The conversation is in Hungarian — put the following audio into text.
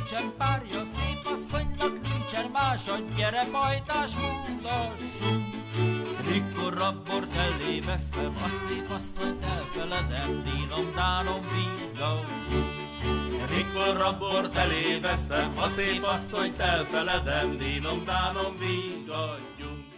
nincsen párja, szép asszonynak nincsen mása, gyere pajtás múlassunk. Mikor a bort elé veszem, a szép asszonyt elfeledem, dínom-dánom vígaljunk. Mikor a bort elé veszem, a szép asszonyt elfeledem, dínom-dánom vígadjunk.